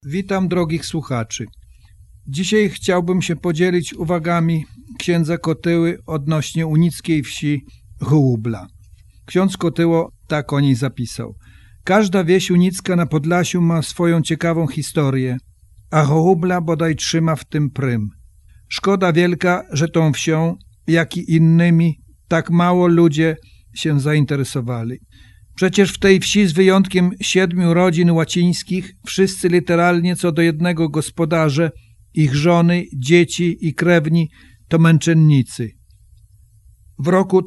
Witam drogich słuchaczy. Dzisiaj chciałbym się podzielić uwagami księdza Kotyły odnośnie unickiej wsi Hołubla. Ksiądz Kotyło tak o niej zapisał. Każda wieś unicka na Podlasiu ma swoją ciekawą historię, a Hołubla bodaj trzyma w tym prym. Szkoda wielka, że tą wsią, jak i innymi, tak mało ludzie się zainteresowali. Przecież w tej wsi z wyjątkiem 7 rodzin łacińskich wszyscy literalnie co do jednego gospodarze, ich żony, dzieci i krewni to męczennicy. W roku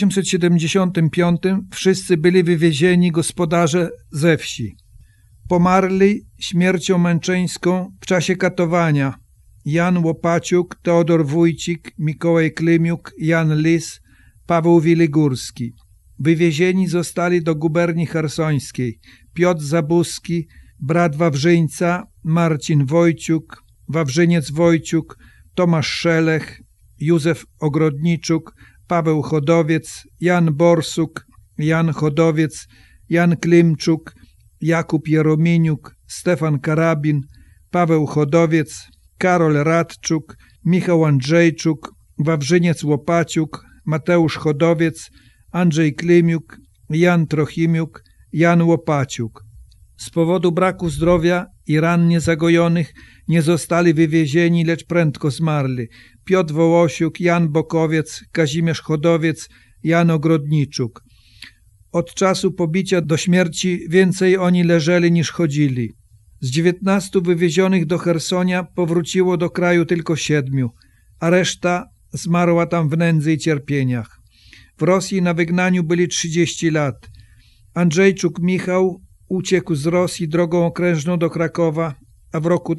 1875 wszyscy byli wywiezieni gospodarze ze wsi. Pomarli śmiercią męczeńską w czasie katowania Jan Łopaciuk, Teodor Wójcik, Mikołaj Klimiuk, Jan Lis, Paweł Wiligórski. Wywiezieni zostali do guberni chersońskiej Piotr Zabuski, brat Wawrzyńca, Marcin Wojciuk, Wawrzyniec Wojciuk, Tomasz Szelech, Józef Ogrodniczuk, Paweł Chodowiec, Jan Borsuk, Jan Chodowiec, Jan Klimczuk, Jakub Jerominiuk, Stefan Karabin, Paweł Chodowiec, Karol Radczuk, Michał Andrzejczuk, Wawrzyniec Łopaciuk, Mateusz Chodowiec, Andrzej Klimiuk, Jan Trochimiuk, Jan Łopaciuk. Z powodu braku zdrowia i ran niezagojonych nie zostali wywiezieni, lecz prędko zmarli. Piotr Wołosiuk, Jan Bokowiec, Kazimierz Chodowiec, Jan Ogrodniczuk. Od czasu pobicia do śmierci więcej oni leżeli niż chodzili. Z 19 wywiezionych do Chersonia powróciło do kraju tylko 7, a reszta zmarła tam w nędzy i cierpieniach. W Rosji na wygnaniu byli 30 lat. Andrzejczuk Michał uciekł z Rosji drogą okrężną do Krakowa, a w roku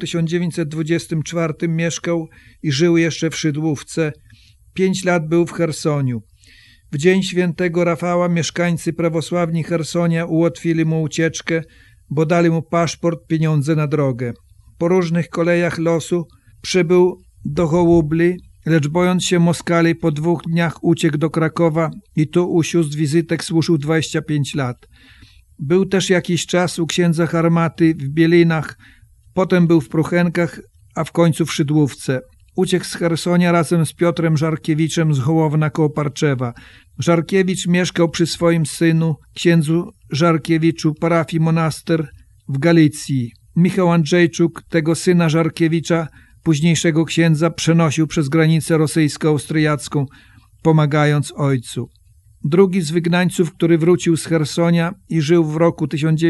1924 mieszkał i żył jeszcze w Szydłówce. 5 lat był w Chersoniu. W dzień świętego Rafała mieszkańcy prawosławni Chersonia ułatwili mu ucieczkę, bo dali mu paszport, pieniądze na drogę. Po różnych kolejach losu przybył do Hołubli, lecz bojąc się Moskali po 2 dniach uciekł do Krakowa i tu u sióstr wizytek służył 25 lat. Był też jakiś czas u księdza Harmaty w Bielinach, potem był w Pruchenkach, a w końcu w Szydłówce. Uciekł z Chersonia razem z Piotrem Żarkiewiczem z Hołowna koło Parczewa. Żarkiewicz mieszkał przy swoim synu, księdzu Żarkiewiczu, parafii Monaster w Galicji. Michał Andrzejczuk, tego syna Żarkiewicza, późniejszego księdza, przenosił przez granicę rosyjsko-austriacką, pomagając ojcu. Drugi z wygnańców, który wrócił z Chersonia i żył w roku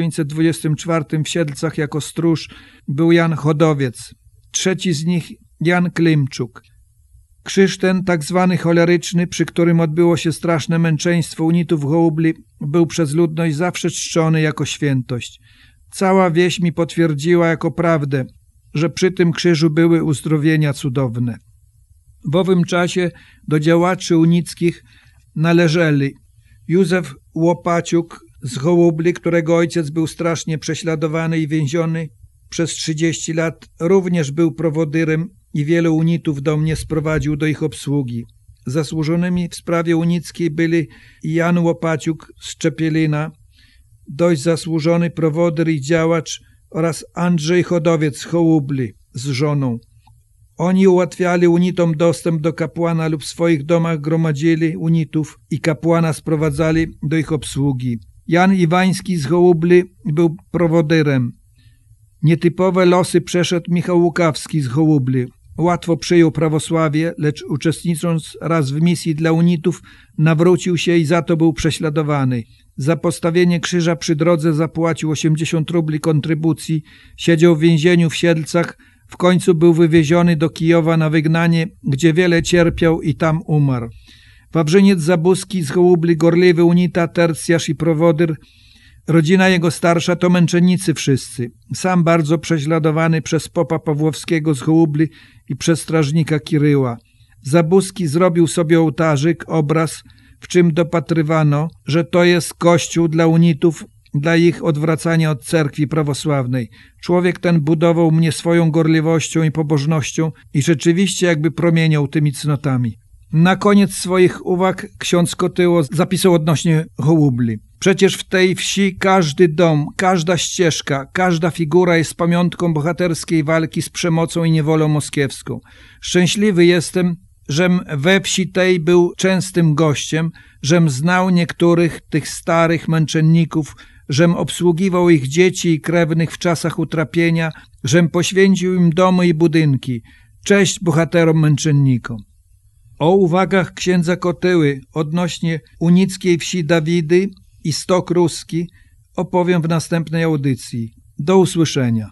1924 w Siedlcach jako stróż, był Jan Chodowiec. Trzeci z nich Jan Klimczuk. Krzyż ten, tak zwany choleryczny, przy którym odbyło się straszne męczeństwo unitów w Hołubli, był przez ludność zawsze czczony jako świętość. Cała wieś mi potwierdziła jako prawdę, że przy tym krzyżu były uzdrowienia cudowne. W owym czasie do działaczy unickich należeli Józef Łopaciuk z Hołubli, którego ojciec był strasznie prześladowany i więziony przez 30 lat, również był prowodyrem i wielu unitów do mnie sprowadził do ich obsługi. Zasłużonymi w sprawie unickiej byli Jan Łopaciuk z Czepielina, dość zasłużony prowodyr i działacz, oraz Andrzej Chodowiec z Hołubli z żoną. Oni ułatwiali unitom dostęp do kapłana lub w swoich domach gromadzili unitów i kapłana sprowadzali do ich obsługi. Jan Iwański z Hołubli był prowodyrem. Nietypowe losy przeszedł Michał Łukawski z Hołubli. Łatwo przyjął prawosławie, lecz uczestnicząc raz w misji dla unitów nawrócił się i za to był prześladowany. Za postawienie krzyża przy drodze zapłacił 80 rubli kontrybucji, siedział w więzieniu w Siedlcach, w końcu był wywieziony do Kijowa na wygnanie, gdzie wiele cierpiał i tam umarł. Wawrzyniec Zabuski z Hołubli, gorliwy unita, tercjarz i prowodyr. Rodzina jego starsza to męczennicy wszyscy. Sam bardzo prześladowany przez popa Pawłowskiego z Hołubli i przez strażnika Kiryła. Zabuski zrobił sobie ołtarzyk, obraz, w czym dopatrywano, że to jest kościół dla unitów, dla ich odwracania od cerkwi prawosławnej. Człowiek ten budował mnie swoją gorliwością i pobożnością i rzeczywiście jakby promieniał tymi cnotami. Na koniec swoich uwag ksiądz Kotyło zapisał odnośnie Hołubli. Przecież w tej wsi każdy dom, każda ścieżka, każda figura jest pamiątką bohaterskiej walki z przemocą i niewolą moskiewską. Szczęśliwy jestem, żem we wsi tej był częstym gościem, żem znał niektórych tych starych męczenników, żem obsługiwał ich dzieci i krewnych w czasach utrapienia, żem poświęcił im domy i budynki. Cześć bohaterom męczennikom. O uwagach księdza Kotyły odnośnie unickiej wsi Dawidy i Stok Ruski opowiem w następnej audycji. Do usłyszenia.